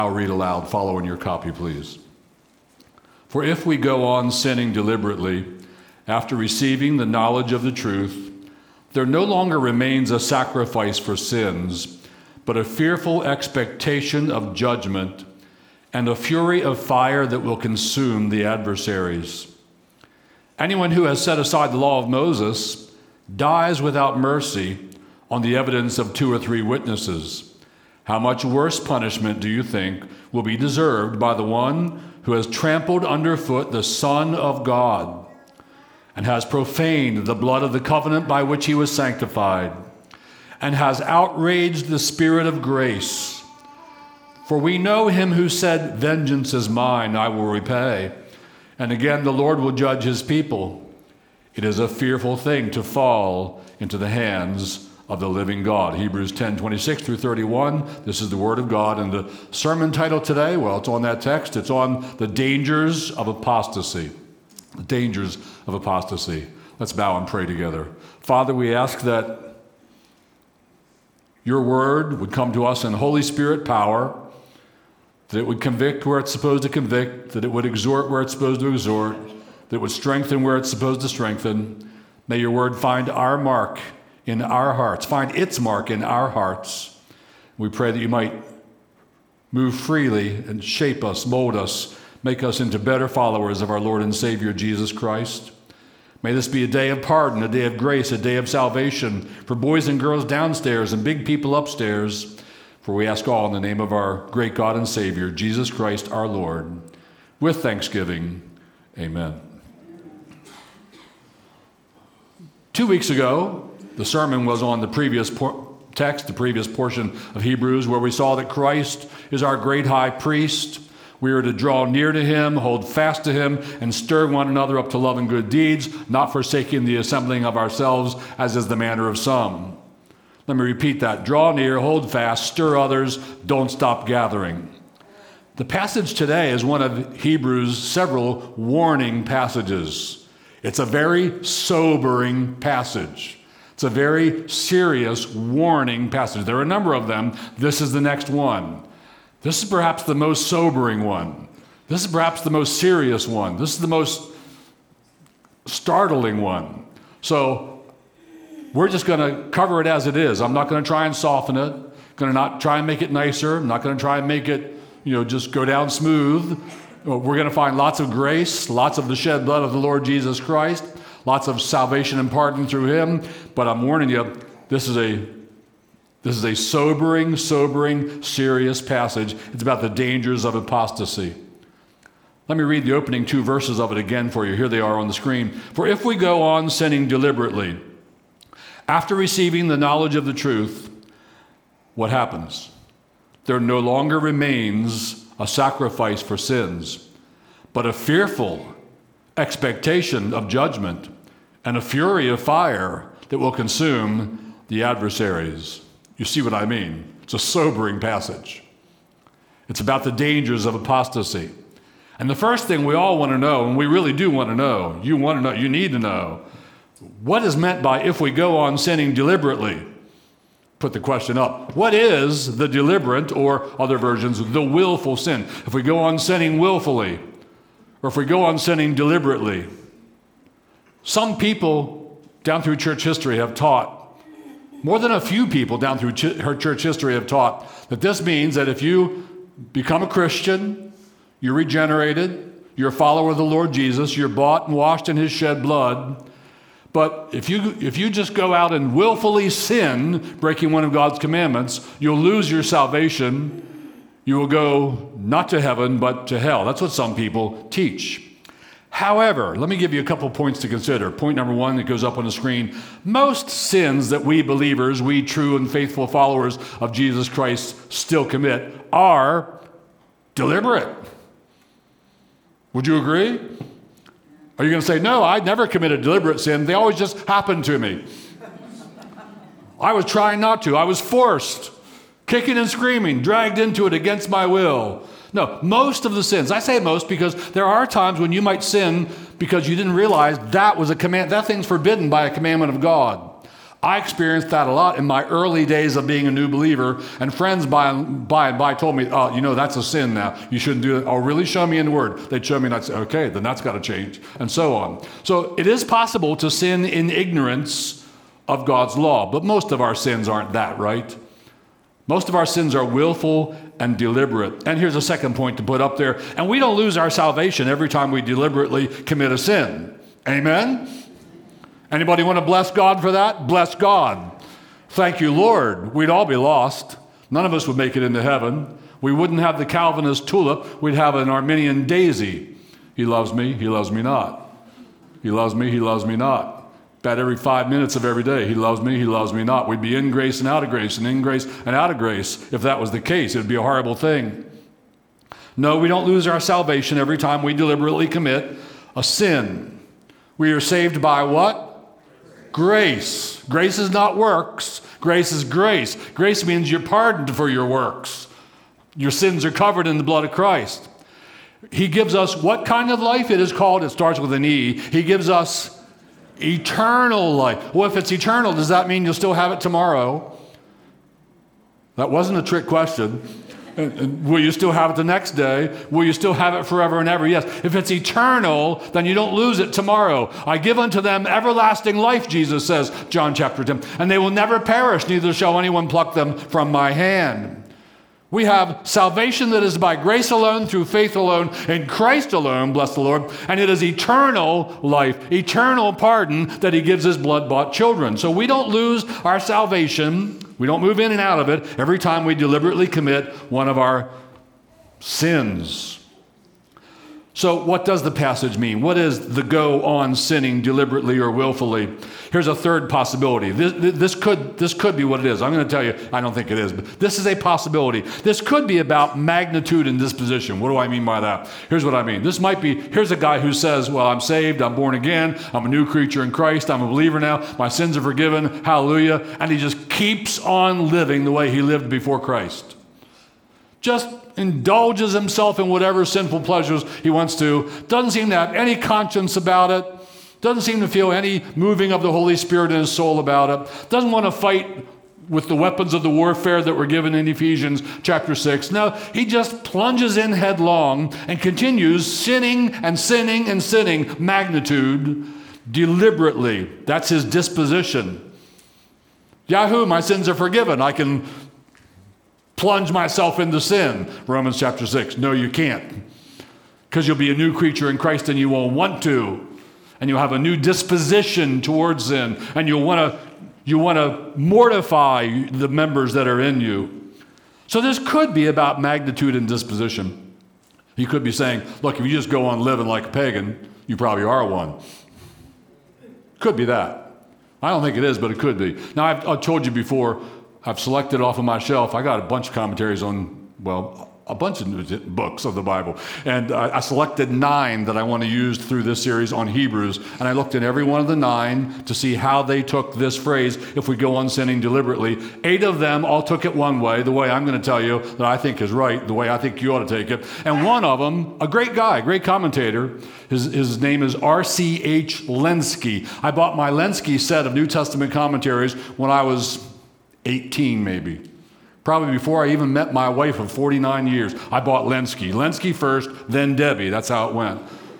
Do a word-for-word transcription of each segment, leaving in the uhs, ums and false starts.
I'll read aloud. Follow in your copy, please. For if we go on sinning deliberately, after receiving the knowledge of the truth, there no longer remains a sacrifice for sins, but a fearful expectation of judgment and a fury of fire that will consume the adversaries. Anyone who has set aside the law of Moses dies without mercy on the evidence of two or three witnesses. How much worse punishment do you think will be deserved by the one who has trampled underfoot the Son of God and has profaned the blood of the covenant by which he was sanctified and has outraged the Spirit of grace? For we know him who said, "Vengeance is mine, I will repay." And again, the Lord will judge his people. It is a fearful thing to fall into the hands of the living God. Hebrews ten, twenty-six through thirty-one. This is the word of God. And the sermon title today, well, it's on that text. It's on the dangers of apostasy. The dangers of apostasy. Let's bow and pray together. Father, we ask that your word would come to us in Holy Spirit power, that it would convict where it's supposed to convict, that it would exhort where it's supposed to exhort, that it would strengthen where it's supposed to strengthen. May your word find our mark in our hearts, find its mark in our hearts. We pray that you might move freely and shape us, mold us, make us into better followers of our Lord and Savior, Jesus Christ. May this be a day of pardon, a day of grace, a day of salvation for boys and girls downstairs and big people upstairs. For we ask all in the name of our great God and Savior, Jesus Christ our Lord. With thanksgiving, amen. Two weeks ago, the sermon was on the previous por- text, the previous portion of Hebrews, where we saw that Christ is our great high priest. We are to draw near to him, hold fast to him, and stir one another up to love and good deeds, not forsaking the assembling of ourselves, as is the manner of some. Let me repeat that. Draw near, hold fast, stir others, don't stop gathering. The passage today is one of Hebrews' several warning passages. It's a very sobering passage. It's a very serious warning passage. There are a number of them. This is the next one. This is perhaps the most sobering one. This is perhaps the most serious one. This is the most startling one. So we're just going to cover it as it is. I'm not going to try and soften it. I'm going to not try and make it nicer. I'm not going to try and make it, you know, just go down smooth. We're going to find lots of grace, lots of the shed blood of the Lord Jesus Christ, lots of salvation and pardon through him. But I'm warning you, this is a this is a sobering, sobering, serious passage. It's about the dangers of apostasy. Let me read the opening two verses of it again for you. Here they are on the screen. For if we go on sinning deliberately, after receiving the knowledge of the truth, what happens? There no longer remains a sacrifice for sins, but a fearful expectation of judgment and a fury of fire that will consume the adversaries. You see what I mean? It's a sobering passage. It's about the dangers of apostasy. And the first thing we all want to know, and we really do want to know, you want to know, you need to know, what is meant by if we go on sinning deliberately? Put the question up. What is the deliberate, or other versions, the willful sin? If we go on sinning willfully, or if we go on sinning deliberately. Some people down through church history have taught, more than a few people down through ch- her church history have taught, that this means that if you become a Christian, you're regenerated, you're a follower of the Lord Jesus, you're bought and washed in his shed blood. But if you if you just go out and willfully sin, breaking one of God's commandments, you'll lose your salvation. You will go not to heaven, but to hell. That's what some people teach. However, let me give you a couple points to consider. Point number one that goes up on the screen. Most sins that we believers, we true and faithful followers of Jesus Christ still commit are deliberate. Would you agree? Are you going to say, no, I never committed deliberate sin. They always just happened to me. I was trying not to. I was forced, kicking and screaming, dragged into it against my will. No, most of the sins, I say most because there are times when you might sin because you didn't realize that was a command, that thing's forbidden by a commandment of God. I experienced that a lot in my early days of being a new believer, and friends by and by, and by told me, oh, you know, that's a sin now. You shouldn't do it. Oh, really? Show me in the Word. They'd show me, and I'd say, okay, then that's got to change, and so on. So it is possible to sin in ignorance of God's law, but most of our sins aren't that, right? Most of our sins are willful and deliberate. And here's a second point to put up there. And we don't lose our salvation every time we deliberately commit a sin. Amen? Anybody want to bless God for that? Bless God. Thank you, Lord. We'd all be lost. None of us would make it into heaven. We wouldn't have the Calvinist tulip. We'd have an Arminian daisy. He loves me. He loves me not. He loves me. He loves me not. About every five minutes of every day, he loves me, he loves me not. We'd be in grace and out of grace, and in grace and out of grace. If that was the case, it would be a horrible thing. No, we don't lose our salvation every time we deliberately commit a sin. We are saved by what? Grace. Grace is not works. Grace is grace. Grace means you're pardoned for your works. Your sins are covered in the blood of Christ. He gives us what kind of life? It is called, it starts with an E. He gives us eternal life. Well, if it's eternal, does that mean you'll still have it tomorrow? That wasn't a trick question. And, and will you still have it the next day? Will you still have it forever and ever? Yes. If it's eternal, then you don't lose it tomorrow. I give unto them everlasting life, Jesus says, John chapter ten, and they will never perish, neither shall anyone pluck them from my hand. We have salvation that is by grace alone, through faith alone, in Christ alone, bless the Lord, and it is eternal life, eternal pardon that he gives his blood-bought children. So we don't lose our salvation, we don't move in and out of it every time we deliberately commit one of our sins. So what does the passage mean? What is the go on sinning deliberately or willfully? Here's a third possibility. This, this, could, this could be what it is. I'm going to tell you, I don't think it is, but this is a possibility. This could be about magnitude and disposition. What do I mean by that? Here's what I mean. This might be, here's a guy who says, well, I'm saved, I'm born again, I'm a new creature in Christ, I'm a believer now, my sins are forgiven, hallelujah, and he just keeps on living the way he lived before Christ. Just indulges himself in whatever sinful pleasures he wants to, doesn't seem to have any conscience about it, doesn't seem to feel any moving of the Holy Spirit in his soul about it, doesn't want to fight with the weapons of the warfare that were given in Ephesians chapter six. No, he just plunges in headlong and continues sinning and sinning and sinning, magnitude, deliberately. That's his disposition. Yahoo, my sins are forgiven. I can plunge myself into sin, Romans chapter six. No, you can't. Because you'll be a new creature in Christ and you won't want to. And you'll have a new disposition towards sin. And you'll want to you want to mortify the members that are in you. So this could be about magnitude and disposition. He could be saying, look, if you just go on living like a pagan, you probably are one. Could be that. I don't think it is, but it could be. Now, I've, I've told you before, I've selected off of my shelf. I got a bunch of commentaries on, well, a bunch of books of the Bible. And I, I selected nine that I want to use through this series on Hebrews. And I looked at every one of the nine to see how they took this phrase, if we go on sinning deliberately. Eight of them all took it one way, the way I'm going to tell you that I think is right, the way I think you ought to take it. And one of them, a great guy, great commentator, his, his name is R C H Lenski. I bought my Lenski set of New Testament commentaries when I was eighteen maybe. Probably before I even met my wife of forty-nine years. I bought Lenski. Lenski first, then Debbie. That's how it went.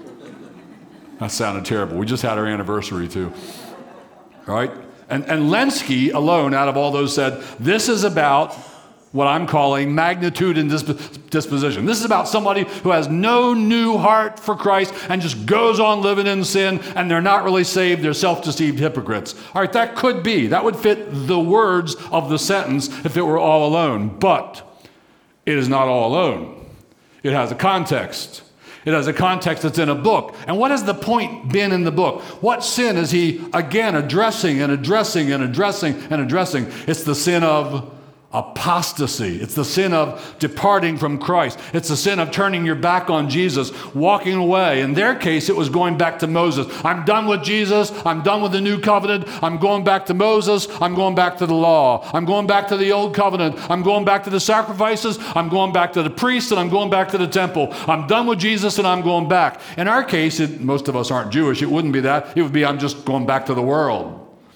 That sounded terrible. We just had our anniversary too. All right? And, and Lenski alone, out of all those, said, this is about what I'm calling magnitude and disp- disposition. This is about somebody who has no new heart for Christ and just goes on living in sin, and they're not really saved. They're self-deceived hypocrites. All right, that could be. That would fit the words of the sentence if it were all alone. But it is not all alone. It has a context. It has a context that's in a book. And what has the point been in the book? What sin is he, again, addressing and addressing and addressing and addressing? It's the sin of apostasy. It's the sin of departing from Christ. It's the sin of turning your back on Jesus, walking away. In their case, it was going back to Moses. I'm done with Jesus. I'm done with the new covenant. I'm going back to Moses. I'm going back to the law. I'm going back to the old covenant. I'm going back to the sacrifices. I'm going back to the priests, and I'm going back to the temple. I'm done with Jesus, and I'm going back. In our case, it, most of us aren't Jewish. It wouldn't be that. It would be I'm just going back to the world.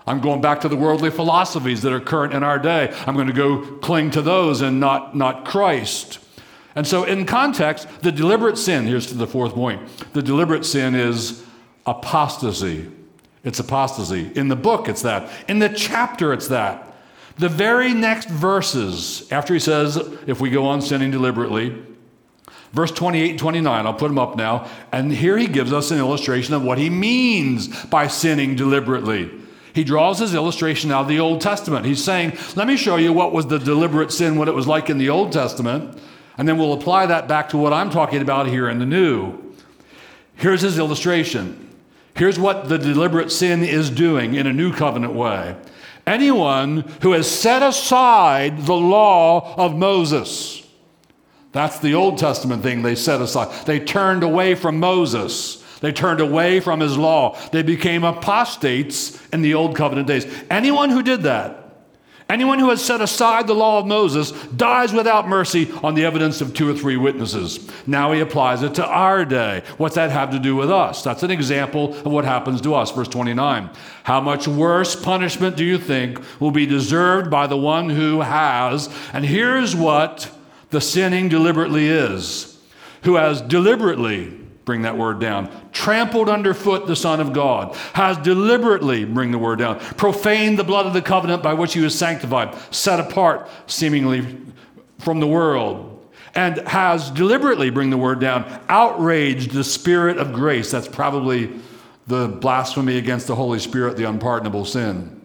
I'm going back to the worldly philosophies that are current in our day. I'm going to go cling to those and not, not Christ. And so in context, the deliberate sin, here's to the fourth point, the deliberate sin is apostasy. It's apostasy. In the book, it's that. In the chapter, it's that. The very next verses, after he says, if we go on sinning deliberately, verse twenty-eight and twenty-nine, I'll put them up now, and here he gives us an illustration of what he means by sinning deliberately. He draws his illustration out of the Old Testament. He's saying, let me show you what was the deliberate sin, what it was like in the Old Testament, and then we'll apply that back to what I'm talking about here in the New. Here's his illustration. Here's what the deliberate sin is doing in a new covenant way. Anyone who has set aside the law of Moses, that's the Old Testament thing they set aside. They turned away from Moses. They turned away from his law. They became apostates in the Old Covenant days. Anyone who did that, anyone who has set aside the law of Moses, dies without mercy on the evidence of two or three witnesses. Now he applies it to our day. What's that have to do with us? That's an example of what happens to us. Verse twenty-nine. How much worse punishment do you think will be deserved by the one who has? And here's what the sinning deliberately is. Who has deliberately, bring that word down, trampled underfoot the Son of God, has deliberately, bring the word down, profaned the blood of the covenant by which he was sanctified, set apart seemingly from the world, and has deliberately, bring the word down, outraged the Spirit of grace. That's probably the blasphemy against the Holy Spirit, the unpardonable sin.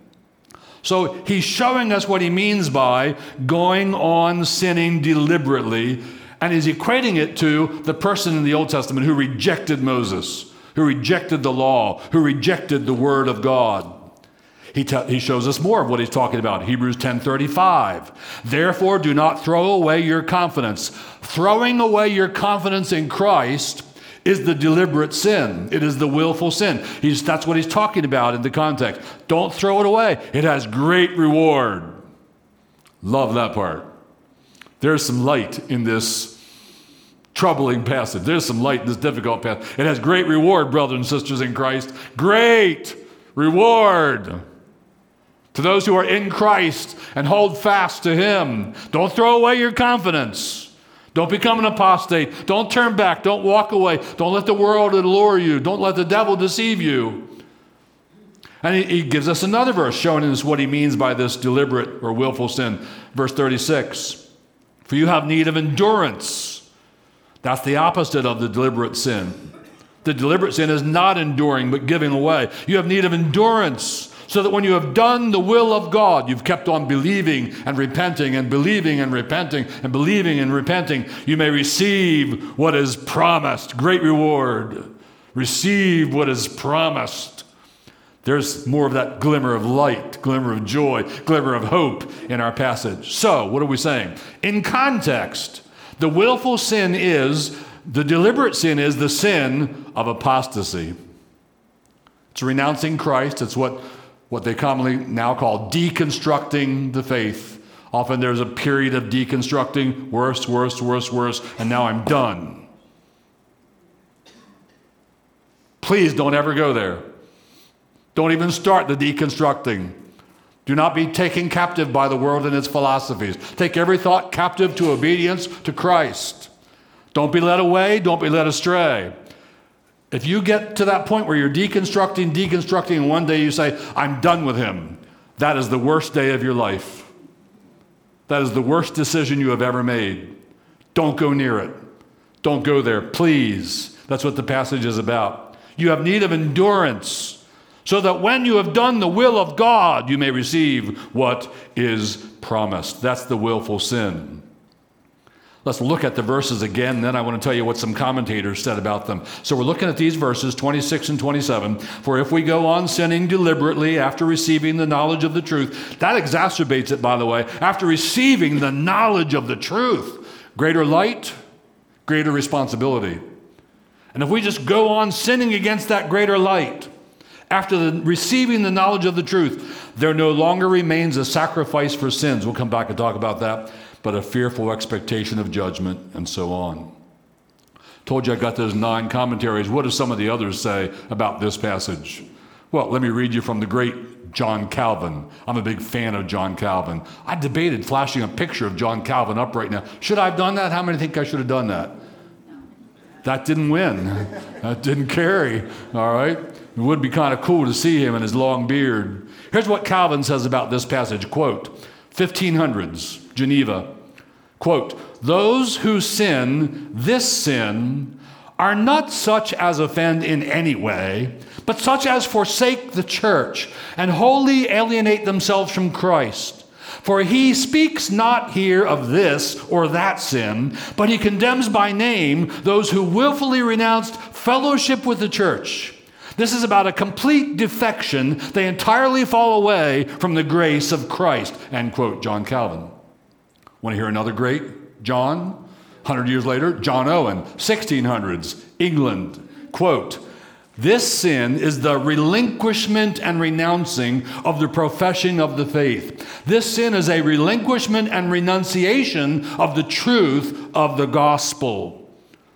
So he's showing us what he means by going on sinning deliberately. And he's equating it to the person in the Old Testament who rejected Moses, who rejected the law, who rejected the word of God. He, te- he shows us more of what he's talking about. Hebrews ten thirty-five. Therefore, do not throw away your confidence. Throwing away your confidence in Christ is the deliberate sin. It is the willful sin. He's, that's what he's talking about in the context. Don't throw it away. It has great reward. Love that part. There's some light in this troubling passage. There's some light in this difficult passage. It has great reward, brothers and sisters in Christ. Great reward to those who are in Christ and hold fast to him. Don't throw away your confidence. Don't become an apostate. Don't turn back. Don't walk away. Don't let the world allure you. Don't let the devil deceive you. And he, he gives us another verse showing us what he means by this deliberate or willful sin. Verse thirty-six. For you have need of endurance. That's the opposite of the deliberate sin. The deliberate sin is not enduring, but giving away. You have need of endurance, so that when you have done the will of God, you've kept on believing and repenting and believing and repenting and believing and repenting, you may receive what is promised. Great reward. Receive what is promised. There's more of that glimmer of light, glimmer of joy, glimmer of hope in our passage. So, what are we saying? In context, the willful sin is, the deliberate sin is the sin of apostasy. It's renouncing Christ. It's what, what they commonly now call deconstructing the faith. Often there's a period of deconstructing, worse, worse, worse, worse, and now I'm done. Please don't ever go there. Don't even start the deconstructing. Do not be taken captive by the world and its philosophies. Take every thought captive to obedience to Christ. Don't be led away. Don't be led astray. If you get to that point where you're deconstructing, deconstructing, and one day you say, I'm done with him, that is the worst day of your life. That is the worst decision you have ever made. Don't go near it. Don't go there, please. That's what the passage is about. You have need of endurance, so that when you have done the will of God, you may receive what is promised. That's the willful sin. Let's look at the verses again, and then I want to tell you what some commentators said about them. So we're looking at these verses, twenty-six and twenty-seven. For if we go on sinning deliberately after receiving the knowledge of the truth, that exacerbates it, by the way. After receiving the knowledge of the truth, greater light, greater responsibility. And if we just go on sinning against that greater light, after the, receiving the knowledge of the truth, there no longer remains a sacrifice for sins. We'll come back and talk about that, but a fearful expectation of judgment, and so on. Told you I got those nine commentaries. What do some of the others say about this passage? Well, let me read you from the great John Calvin. I'm a big fan of John Calvin. I debated flashing a picture of John Calvin up right now. Should I have done that? How many think I should have done that? That didn't win. That didn't carry, all right? It would be kind of cool to see him in his long beard. Here's what Calvin says about this passage, quote, fifteen hundreds, Geneva, quote, those who sin this sin are not such as offend in any way, but such as forsake the church and wholly alienate themselves from Christ. For he speaks not here of this or that sin, but he condemns by name those who willfully renounced fellowship with the church. This is about a complete defection. They entirely fall away from the grace of Christ. End quote, John Calvin. Want to hear another great John? one hundred years later, John Owen, sixteen hundreds, England. Quote, this sin is the relinquishment and renouncing of the profession of the faith. This sin is a relinquishment and renunciation of the truth of the gospel.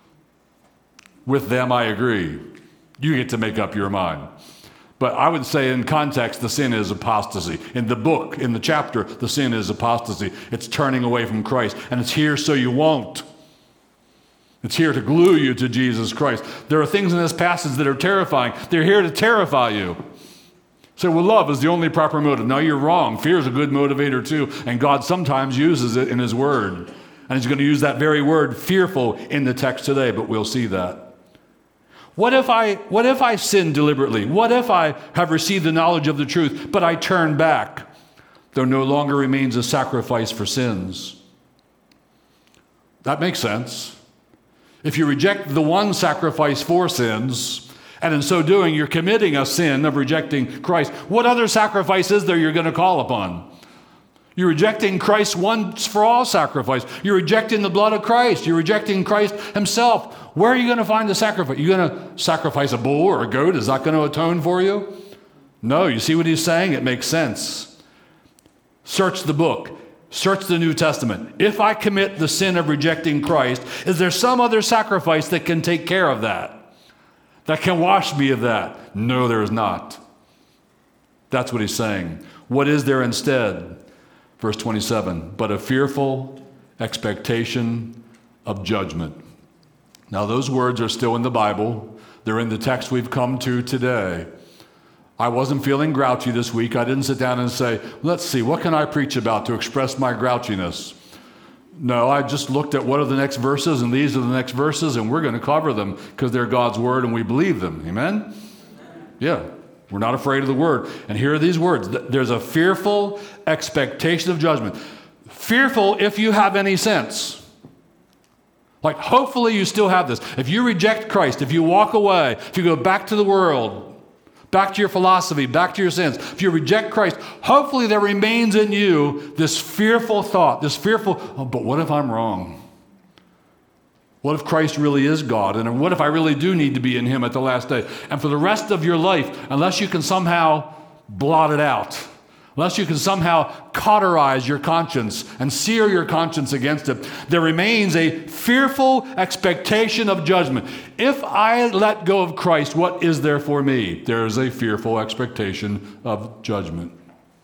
With them, I agree. You get to make up your mind. But I would say in context, the sin is apostasy. In the book, in the chapter, the sin is apostasy. It's turning away from Christ. And it's here so you won't. It's here to glue you to Jesus Christ. There are things in this passage that are terrifying. They're here to terrify you. So, well, love is the only proper motive. No, you're wrong. Fear is a good motivator too. And God sometimes uses it in his word. And he's going to use that very word, fearful, in the text today. But we'll see that. What if I, what if I sin deliberately? What if I have received the knowledge of the truth, but I turn back? There no longer remains a sacrifice for sins. That makes sense. If you reject the one sacrifice for sins, and in so doing, you're committing a sin of rejecting Christ, what other sacrifice is there you're going to call upon? You're rejecting Christ's once for all sacrifice. You're rejecting the blood of Christ. You're rejecting Christ himself. Where are you going to find the sacrifice? You're going to sacrifice a bull or a goat? Is that going to atone for you? No, you see what he's saying? It makes sense. Search the book. Search the New Testament. If I commit the sin of rejecting Christ, is there some other sacrifice that can take care of that? That can wash me of that? No, there is not. That's what he's saying. What is there instead? Verse twenty-seven, but a fearful expectation of judgment. Now, those words are still in the Bible. They're in the text we've come to today. I wasn't feeling grouchy this week. I didn't sit down and say, let's see, what can I preach about to express my grouchiness? No, I just looked at what are the next verses, and these are the next verses, and we're going to cover them because they're God's word and we believe them. Amen? Yeah. We're not afraid of the word. And here are these words. There's a fearful expectation of judgment. Fearful if you have any sense. Like, hopefully you still have this. If you reject Christ, if you walk away, if you go back to the world, back to your philosophy, back to your sins, if you reject Christ, hopefully there remains in you this fearful thought, this fearful, oh, but what if I'm wrong? What if Christ really is God? And what if I really do need to be in him at the last day? And for the rest of your life, unless you can somehow blot it out, unless you can somehow cauterize your conscience and sear your conscience against it, there remains a fearful expectation of judgment. If I let go of Christ, what is there for me? There is a fearful expectation of judgment.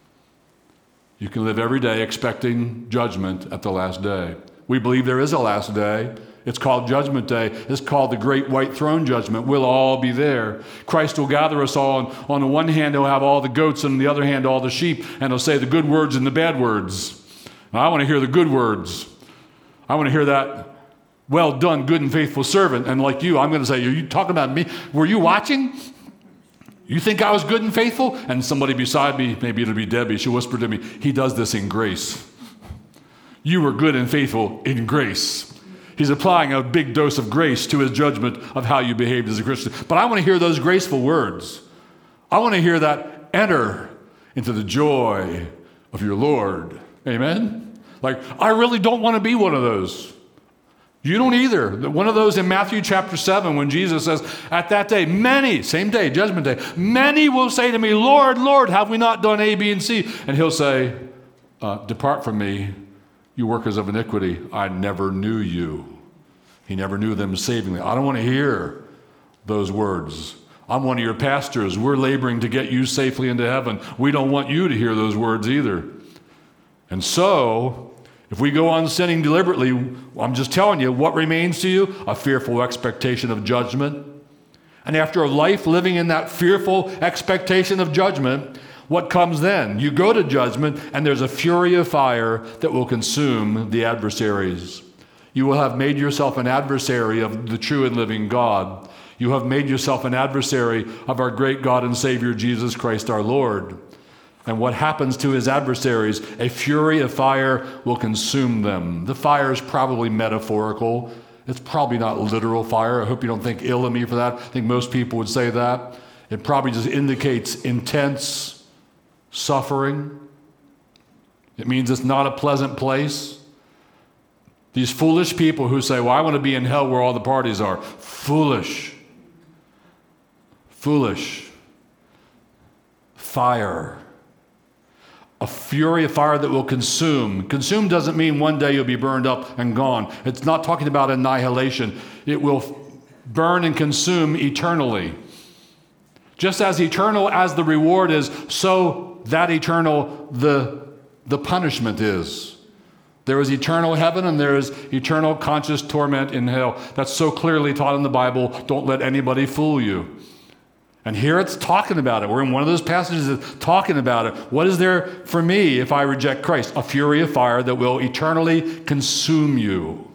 You can live every day expecting judgment at the last day. We believe there is a last day. It's called Judgment Day. It's called the Great White Throne Judgment. We'll all be there. Christ will gather us all. And on the one hand, he'll have all the goats, and on the other hand, all the sheep. And he'll say the good words and the bad words. Now, I want to hear the good words. I want to hear that, well done, good and faithful servant. And like you, I'm going to say, are you talking about me? Were you watching? You think I was good and faithful? And somebody beside me, maybe it'll be Debbie, she'll whisper to me, he does this in grace. You were good and faithful in grace. He's applying a big dose of grace to his judgment of how you behaved as a Christian. But I want to hear those graceful words. I want to hear that enter into the joy of your Lord. Amen? Like, I really don't want to be one of those. You don't either. One of those in Matthew chapter seven, when Jesus says, at that day, many, same day, judgment day, many will say to me, Lord, Lord, have we not done A, B, and C? And he'll say, uh, depart from me, you workers of iniquity, I never knew you. He never knew them savingly. I don't want to hear those words. I'm one of your pastors. We're laboring to get you safely into heaven. We don't want you to hear those words either. And so, if we go on sinning deliberately, I'm just telling you, what remains to you? A fearful expectation of judgment. And after a life living in that fearful expectation of judgment, what comes then? You go to judgment, and there's a fury of fire that will consume the adversaries. You will have made yourself an adversary of the true and living God. You have made yourself an adversary of our great God and Savior, Jesus Christ our Lord. And what happens to his adversaries? A fury of fire will consume them. The fire is probably metaphorical. It's probably not literal fire. I hope you don't think ill of me for that. I think most people would say that. It probably just indicates intense suffering. It means it's not a pleasant place. These foolish people who say, well, I want to be in hell where all the parties are. Foolish. Foolish. Fire. A fury of fire that will consume. Consume doesn't mean one day you'll be burned up and gone. It's not talking about annihilation. It will burn and consume eternally. Just as eternal as the reward is, so that eternal the, the punishment is. There is eternal heaven and there is eternal conscious torment in hell. That's so clearly taught in the Bible. Don't let anybody fool you. And here it's talking about it. We're in one of those passages that's talking about it. What is there for me if I reject Christ? A fury of fire that will eternally consume you.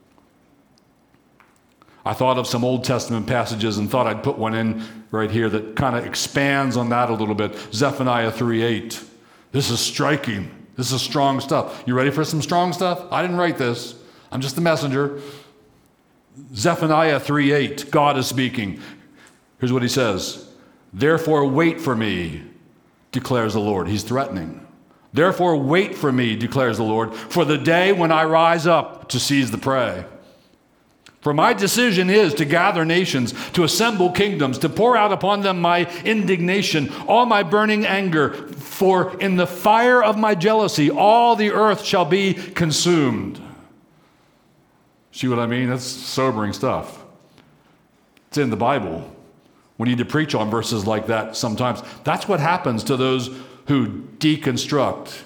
I thought of some Old Testament passages and thought I'd put one in right here that kind of expands on that a little bit. Zephaniah three eight. This is striking. This is strong stuff. You ready for some strong stuff? I didn't write this. I'm just the messenger. Zephaniah three eight. God is speaking. Here's what he says. Therefore wait for me, declares the Lord. He's threatening. Therefore wait for me, declares the Lord, for the day when I rise up to seize the prey. For my decision is to gather nations, to assemble kingdoms, to pour out upon them my indignation, all my burning anger. For in the fire of my jealousy, all the earth shall be consumed. See what I mean? That's sobering stuff. It's in the Bible. We need to preach on verses like that sometimes. That's what happens to those who deconstruct.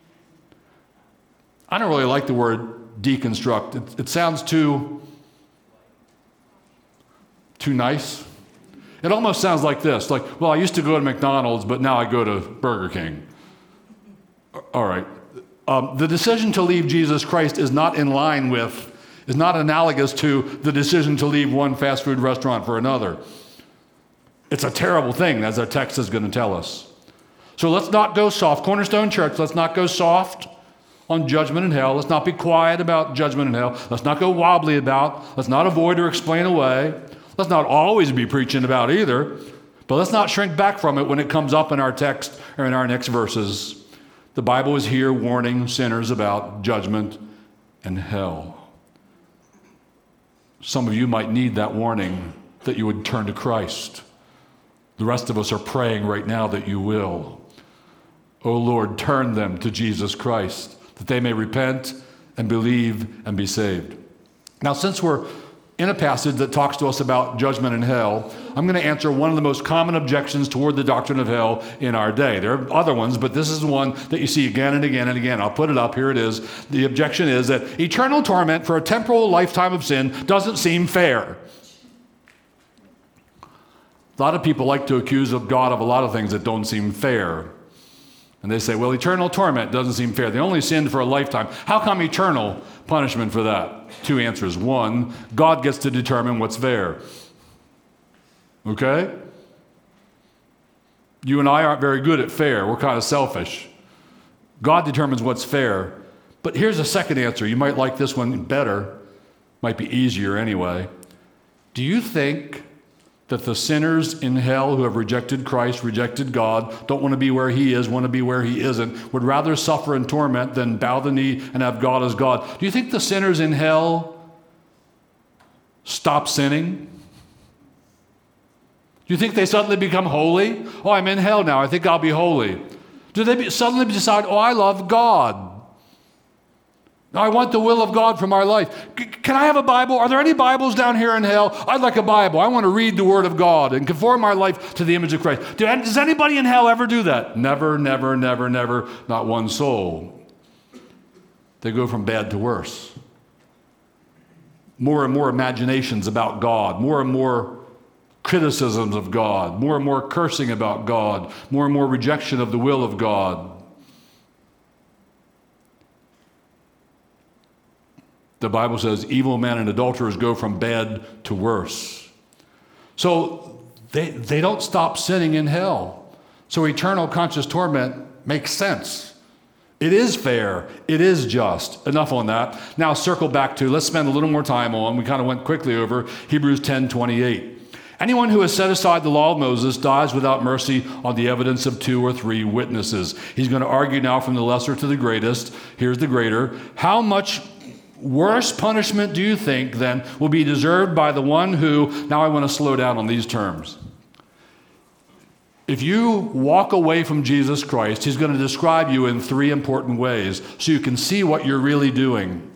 I don't really like the word deconstruct. It, it sounds too, too nice. It almost sounds like this, like, well, I used to go to McDonald's, but now I go to Burger King. All right. Um, the decision to leave Jesus Christ is not in line with, is not analogous to the decision to leave one fast food restaurant for another. It's a terrible thing, as our text is going to tell us. So let's not go soft. Cornerstone Church, let's not go soft on judgment and hell. Let's not be quiet about judgment and hell. Let's not go wobbly about. Let's not avoid or explain away. Let's not always be preaching about either. But let's not shrink back from it when it comes up in our text or in our next verses. The Bible is here warning sinners about judgment and hell. Some of you might need that warning that you would turn to Christ. The rest of us are praying right now that you will. Oh Lord, turn them to Jesus Christ, that they may repent and believe and be saved. Now, since we're in a passage that talks to us about judgment and hell, I'm going to answer one of the most common objections toward the doctrine of hell in our day. There are other ones, but this is the one that you see again and again and again. I'll put it up. Here it is. The objection is that eternal torment for a temporal lifetime of sin doesn't seem fair. A lot of people like to accuse of God of a lot of things that don't seem fair. And they say, well, eternal torment doesn't seem fair. They only sinned for a lifetime. How come eternal punishment for that? Two answers. One, God gets to determine what's fair. Okay? You and I aren't very good at fair. We're kind of selfish. God determines what's fair. But here's a second answer. You might like this one better. Might be easier anyway. Do you think that the sinners in hell who have rejected Christ, rejected God, don't want to be where he is, want to be where he isn't, would rather suffer in torment than bow the knee and have God as God? Do you think the sinners in hell stop sinning? Do you think they suddenly become holy? Oh, I'm in hell now. I think I'll be holy. Do they be, suddenly decide, oh, I love God? I want the will of God for my life. C- can I have a Bible? Are there any Bibles down here in hell? I'd like a Bible. I want to read the Word of God and conform my life to the image of Christ. Do, does anybody in hell ever do that? Never, never, never, never, not one soul. They go from bad to worse. More and more imaginations about God, more and more criticisms of God, more and more cursing about God, more and more rejection of the will of God. The Bible says evil men and adulterers go from bad to worse. So they, they don't stop sinning in hell. So eternal conscious torment makes sense. It is fair. It is just. Enough on that. Now circle back to, let's spend a little more time on, we kind of went quickly over Hebrews ten twenty-eight. Anyone who has set aside the law of Moses dies without mercy on the evidence of two or three witnesses. He's going to argue now from the lesser to the greatest. Here's the greater. How much worse punishment do you think then will be deserved by the one who, now I want to slow down on these terms. If you walk away from Jesus Christ, he's going to describe you in three important ways so you can see what you're really doing,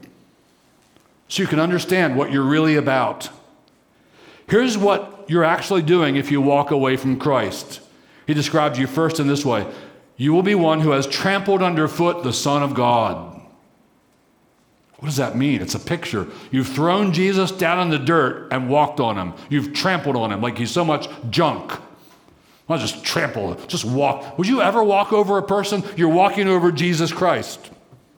so you can understand what you're really about. Here's what you're actually doing if you walk away from Christ. He describes you first in this way. You will be one who has trampled underfoot the Son of God. What does that mean? It's a picture. You've thrown Jesus down in the dirt and walked on him. You've trampled on him like he's so much junk. Not just trample, just walk. Would you ever walk over a person? You're walking over Jesus Christ.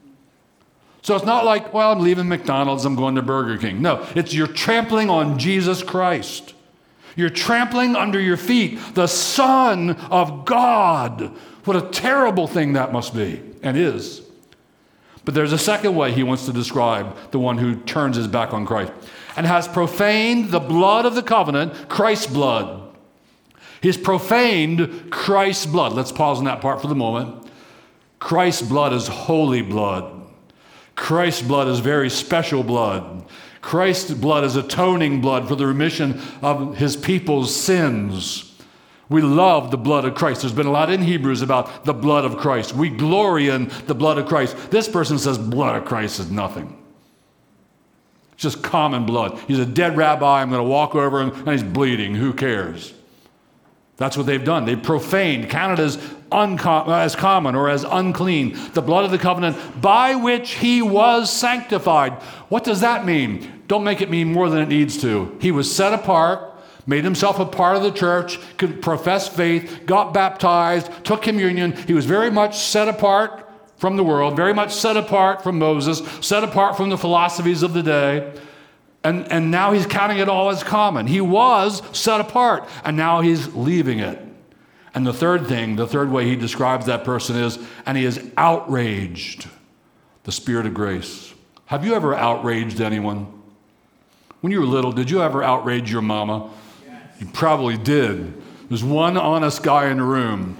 So it's not like, well, I'm leaving McDonald's, I'm going to Burger King. No, it's you're trampling on Jesus Christ. You're trampling under your feet the Son of God. What a terrible thing that must be, and is. But there's a second way he wants to describe the one who turns his back on Christ and has profaned the blood of the covenant, Christ's blood. He's profaned Christ's blood. Let's pause on that part for the moment. Christ's blood is holy blood. Christ's blood is very special blood. Christ's blood is atoning blood for the remission of his people's sins. We love the blood of Christ. There's been a lot in Hebrews about the blood of Christ. We glory in the blood of Christ. This person says blood of Christ is nothing. It's just common blood. He's a dead rabbi. I'm going to walk over him and he's bleeding. Who cares? That's what they've done. They've profaned, counted as, uncom- as common or as unclean, the blood of the covenant by which he was sanctified. What does that mean? Don't make it mean more than it needs to. He was set apart, made himself a part of the church, could profess faith, got baptized, took communion. He was very much set apart from the world, very much set apart from Moses, set apart from the philosophies of the day. And, and now he's counting it all as common. He was set apart, and now he's leaving it. And the third thing, the third way he describes that person is, and he is outraged the Spirit of grace. Have you ever outraged anyone? When you were little, did you ever outrage your mama? Yes. You probably did. There's one honest guy in the room.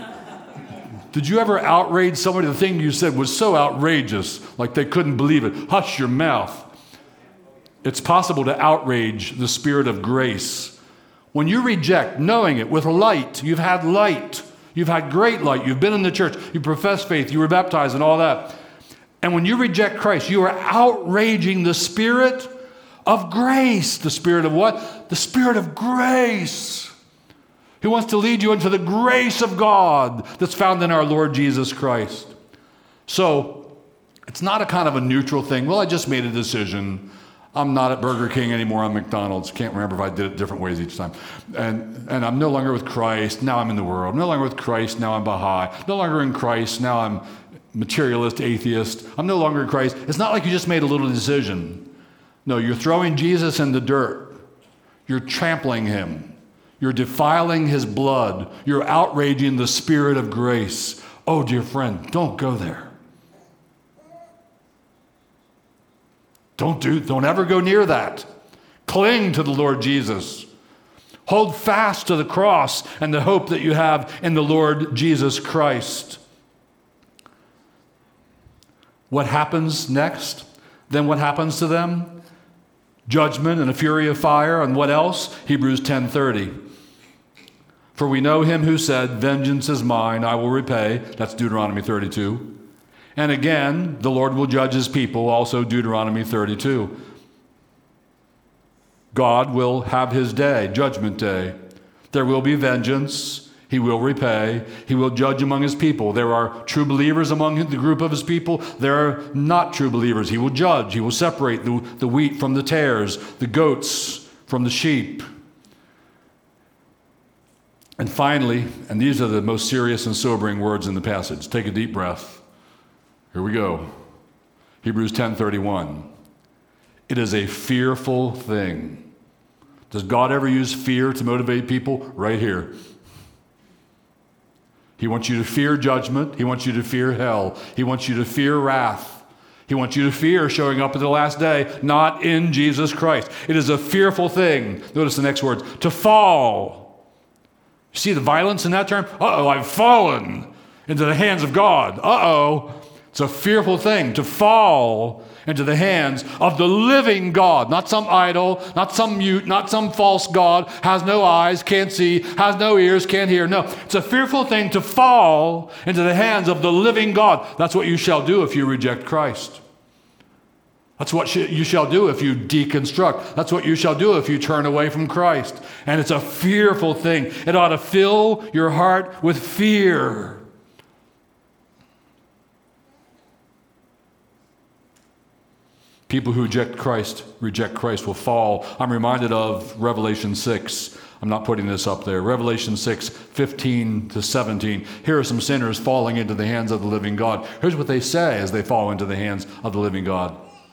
Did you ever outrage somebody? The thing you said was so outrageous, like they couldn't believe it. Hush your mouth. It's possible to outrage the Spirit of grace. When you reject, knowing it with light, you've had light, you've had great light, you've been in the church, you profess faith, you were baptized and all that. And when you reject Christ, you are outraging the Spirit of grace. The Spirit of what? The Spirit of grace. He wants to lead you into the grace of God that's found in our Lord Jesus Christ. So it's not a kind of a neutral thing. Well, I just made a decision. I'm not at Burger King anymore. I'm McDonald's. Can't remember if I did it different ways each time. And and I'm no longer with Christ. Now I'm in the world. No longer with Christ. Now I'm Baha'i. No longer in Christ. Now I'm materialist, atheist. I'm no longer in Christ. It's not like you just made a little decision. No, you're throwing Jesus in the dirt. You're trampling him. You're defiling his blood. You're outraging the Spirit of grace. Oh, dear friend, don't go there. Don't do, don't ever go near that. Cling to the Lord Jesus. Hold fast to the cross and the hope that you have in the Lord Jesus Christ. What happens next? Then what happens to them? Judgment and a fury of fire, and what else? Hebrews ten thirty. For we know him who said, vengeance is mine, I will repay. That's Deuteronomy thirty-two. And again, the Lord will judge his people, also Deuteronomy thirty-two. God will have his day, judgment day. There will be vengeance. He will repay. He will judge among his people. There are true believers among the group of his people. There are not true believers. He will judge. He will separate the, the wheat from the tares, the goats from the sheep. And finally, and these are the most serious and sobering words in the passage. Take a deep breath. Here we go. Hebrews ten thirty-one. It is a fearful thing. Does God ever use fear to motivate people? Right here. He wants you to fear judgment. He wants you to fear hell. He wants you to fear wrath. He wants you to fear showing up at the last day, not in Jesus Christ. It is a fearful thing. Notice the next words. To fall. You see the violence in that term? Uh-oh, I've fallen into the hands of God. Uh-oh. It's a fearful thing to fall into the hands of the living God, not some idol, not some mute, not some false God, has no eyes, can't see, has no ears, can't hear. No, it's a fearful thing to fall into the hands of the living God. That's what you shall do if you reject Christ. That's what you shall do if you deconstruct. That's what you shall do if you turn away from Christ. And it's a fearful thing. It ought to fill your heart with fear. People who reject Christ, reject Christ will fall. I'm reminded of Revelation six. I'm not putting this up there. Revelation six, fifteen to seventeen. Here are some sinners falling into the hands of the living God. Here's what they say as they fall into the hands of the living God.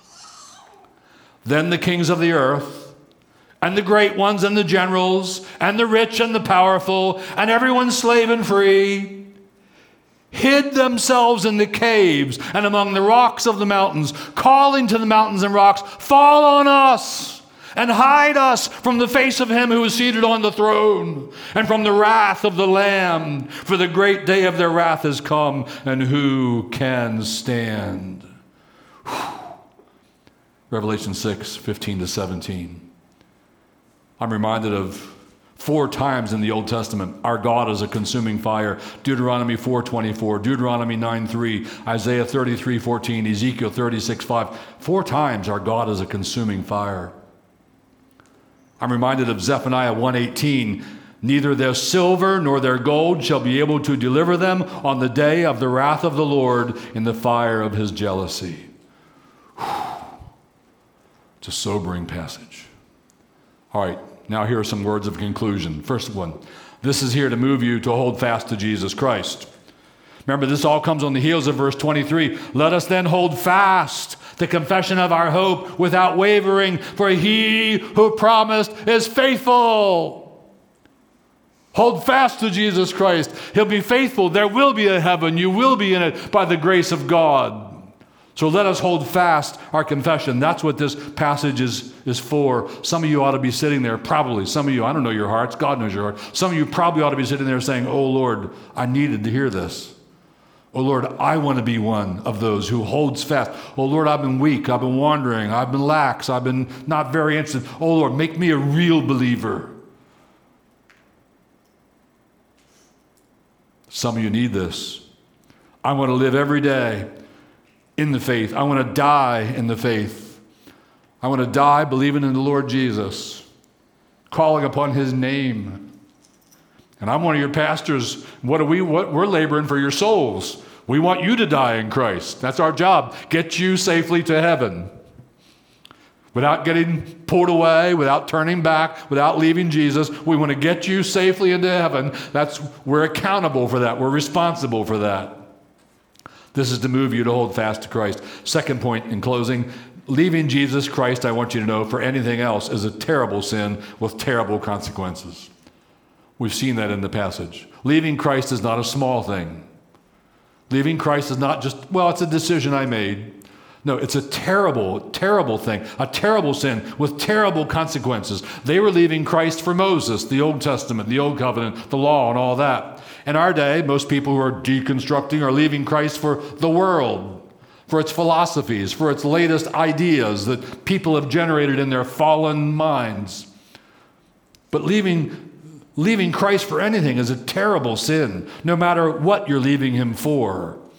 Then the kings of the earth, and the great ones, and the generals, and the rich, and the powerful, and everyone slave and free, hid themselves in the caves and among the rocks of the mountains, calling to the mountains and rocks, fall on us and hide us from the face of him who is seated on the throne and from the wrath of the Lamb. For the great day of their wrath is come, and who can stand? Whew. Revelation six, fifteen to seventeen. I'm reminded of four times in the Old Testament, our God is a consuming fire. Deuteronomy four twenty-four, Deuteronomy nine three, Isaiah thirty-three fourteen, Ezekiel thirty-six five. Four times our God is a consuming fire. I'm reminded of Zephaniah one eighteen. Neither their silver nor their gold shall be able to deliver them on the day of the wrath of the Lord in the fire of his jealousy. Whew. It's a sobering passage. All right. Now here are some words of conclusion. First one, this is here to move you to hold fast to Jesus Christ. Remember, this all comes on the heels of verse twenty-three. Let us then hold fast the confession of our hope without wavering, for he who promised is faithful. Hold fast to Jesus Christ. He'll be faithful. There will be a heaven. You will be in it by the grace of God. So let us hold fast our confession. That's what this passage is, is for. Some of you ought to be sitting there, probably. Some of you, I don't know your hearts. God knows your heart. Some of you probably ought to be sitting there saying, oh, Lord, I needed to hear this. Oh, Lord, I want to be one of those who holds fast. Oh, Lord, I've been weak. I've been wandering. I've been lax. I've been not very interested. Oh, Lord, make me a real believer. Some of you need this. I want to live every day in the faith. I want to die in the faith. I want to die believing in the Lord Jesus, calling upon his name. And I'm one of your pastors. What are we? What we're laboring for your souls. We want you to die in Christ. That's our job. Get you safely to heaven. Without getting pulled away, without turning back, without leaving Jesus. We want to get you safely into heaven. That's we're accountable for that. We're responsible for that. This is to move you to hold fast to Christ. Second point in closing, leaving Jesus Christ, I want you to know, for anything else is a terrible sin with terrible consequences. We've seen that in the passage. Leaving Christ is not a small thing. Leaving Christ is not just, well, it's a decision I made. No, it's a terrible, terrible thing, a terrible sin with terrible consequences. They were leaving Christ for Moses, the Old Testament, the Old Covenant, the law, and all that. In our day, most people who are deconstructing are leaving Christ for the world, for its philosophies, for its latest ideas that people have generated in their fallen minds. But leaving, leaving Christ for anything is a terrible sin, no matter what you're leaving him for.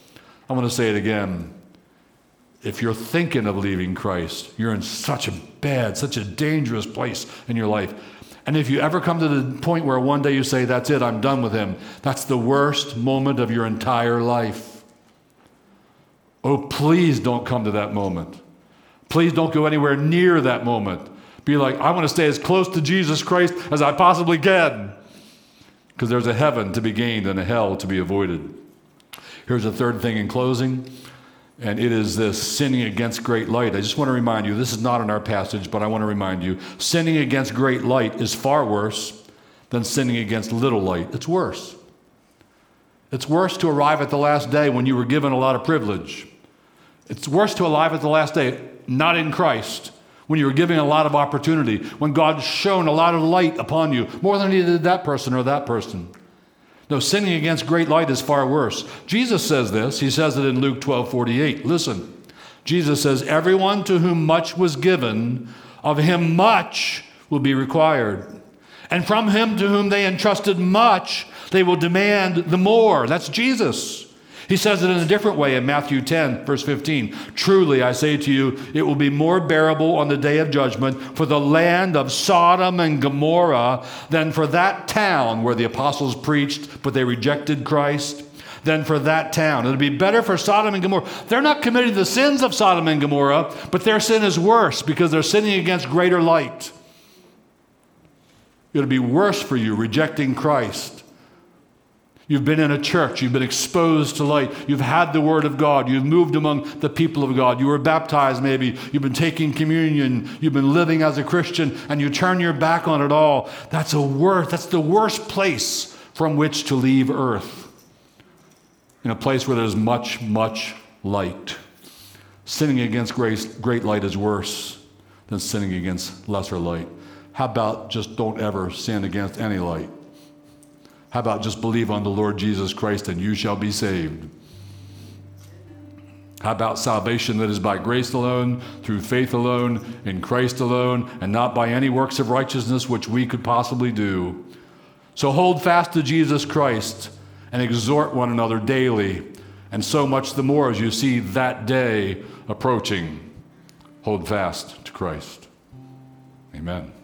I want to say it again. If you're thinking of leaving Christ, you're in such a bad, such a dangerous place in your life. And if you ever come to the point where one day you say, that's it, I'm done with him, that's the worst moment of your entire life. Oh, please don't come to that moment. Please don't go anywhere near that moment. Be like, I want to stay as close to Jesus Christ as I possibly can. Because there's a heaven to be gained and a hell to be avoided. Here's a third thing in closing, and it is this sinning against great light. I just want to remind you, this is not in our passage, but I want to remind you, sinning against great light is far worse than sinning against little light. It's worse. It's worse to arrive at the last day when you were given a lot of privilege. It's worse to arrive at the last day, not in Christ, when you were giving a lot of opportunity, when God shone a lot of light upon you, more than he did that person or that person. No, sinning against great light is far worse. Jesus says this. He says it in Luke twelve forty-eight. Listen, Jesus says, everyone to whom much was given, of him much will be required. And from him to whom they entrusted much, they will demand the more. That's Jesus. He says it in a different way in Matthew ten, verse fifteen. Truly, I say to you, it will be more bearable on the day of judgment for the land of Sodom and Gomorrah than for that town where the apostles preached, but they rejected Christ, than for that town. It'll be better for Sodom and Gomorrah. They're not committing the sins of Sodom and Gomorrah, but their sin is worse because they're sinning against greater light. It'll be worse for you rejecting Christ. You've been in a church. You've been exposed to light. You've had the Word of God. You've moved among the people of God. You were baptized maybe. You've been taking communion. You've been living as a Christian, and you turn your back on it all. That's a worst. That's the worst place from which to leave earth. In a place where there's much, much light. Sinning against great, great light is worse than sinning against lesser light. How about just don't ever sin against any light? How about just believe on the Lord Jesus Christ and you shall be saved? How about salvation that is by grace alone, through faith alone, in Christ alone, and not by any works of righteousness which we could possibly do? So hold fast to Jesus Christ and exhort one another daily, and so much the more as you see that day approaching. Hold fast to Christ. Amen.